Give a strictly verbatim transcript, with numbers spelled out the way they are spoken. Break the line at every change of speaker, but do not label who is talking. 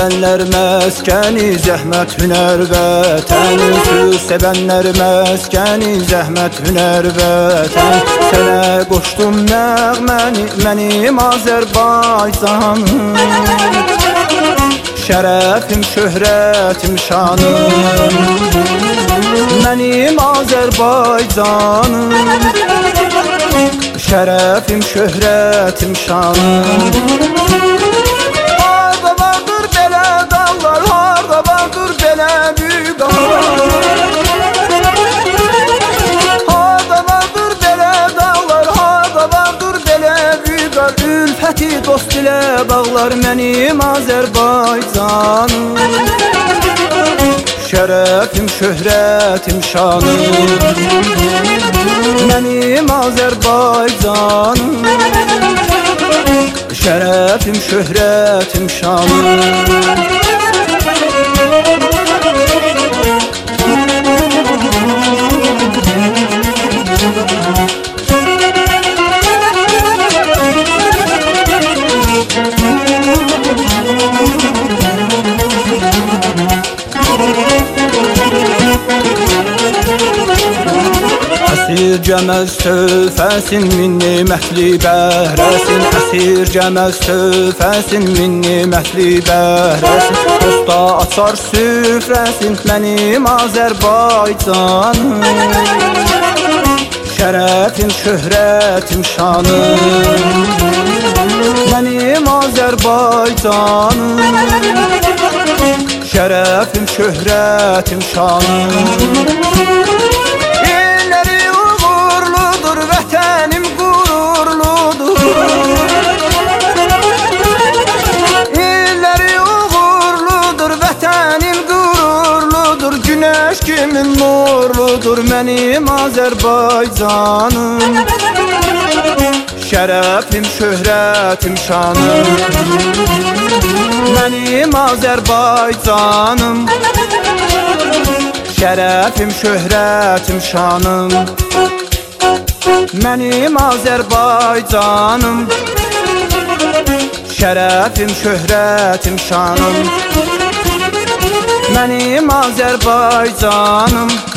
sevənlər məskəni zəhmət hünər vətən, söz sevənlər məskəni zəhmət hünər vətən. Sənə qoşdum nəğməni mənim Azərbaycanım, şərəfim, şöhrətim, şanım mənim Azərbaycanım, şərəfim, şöhrətim, şanım. Harda vardır belə dağlar, harda vardır belə büyük dağlar, harda vardır belə dağlar, harda vardır belə büyük dağlar. Ülfəti dost ilə bağlar mənim Azərbaycanım, şərəfim, şöhrətim, şanım mənim Azərbaycanım, şərəfim, şöhrətim, şanım. Əsir cəməz tövfəsin min nimətli bəhrəsin, əsir cəməz tövfəsin min nimətli bəhrəsin. Dosta açar süfrəsin mənim Azərbaycanım, şərəfim, şöhrətim, şanım mənim Azərbaycanım, şərəfim, şöhrətim, şanım. Vətənim qürurludur, illəri uğurludur, vətənim qürurludur, günəş kimi nurludur mənim Azərbaycanım, şərəfim, şöhrətim, şanım mənim Azərbaycanım, şərəfim, şöhrətim, şanım mənim Azərbaycanım, şərəfim, şöhrətim, şanım mənim Azərbaycanım.